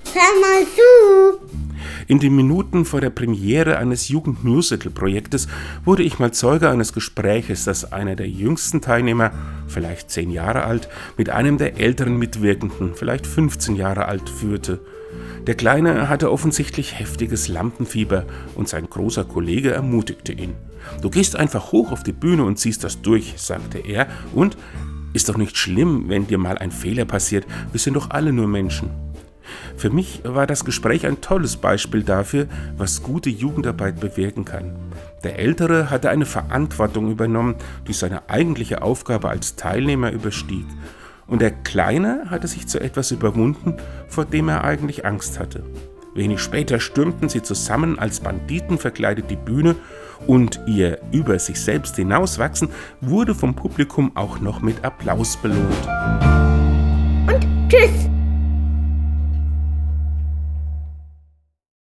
Hör mal zu. In den Minuten vor der Premiere eines Jugendmusical-Projektes wurde ich mal Zeuge eines Gespräches, das einer der jüngsten Teilnehmer, vielleicht 10 Jahre alt, mit einem der älteren Mitwirkenden, vielleicht 15 Jahre alt, führte. Der Kleine hatte offensichtlich heftiges Lampenfieber und sein großer Kollege ermutigte ihn. »Du gehst einfach hoch auf die Bühne und ziehst das durch«, sagte er, »und ist doch nicht schlimm, wenn dir mal ein Fehler passiert, wir sind doch alle nur Menschen.« Für mich war das Gespräch ein tolles Beispiel dafür, was gute Jugendarbeit bewirken kann. Der Ältere hatte eine Verantwortung übernommen, die seine eigentliche Aufgabe als Teilnehmer überstieg. Und der Kleine hatte sich zu etwas überwunden, vor dem er eigentlich Angst hatte. Wenig später stürmten sie zusammen als Banditen verkleidet die Bühne und ihr über sich selbst hinauswachsen wurde vom Publikum auch noch mit Applaus belohnt. Und tschüss.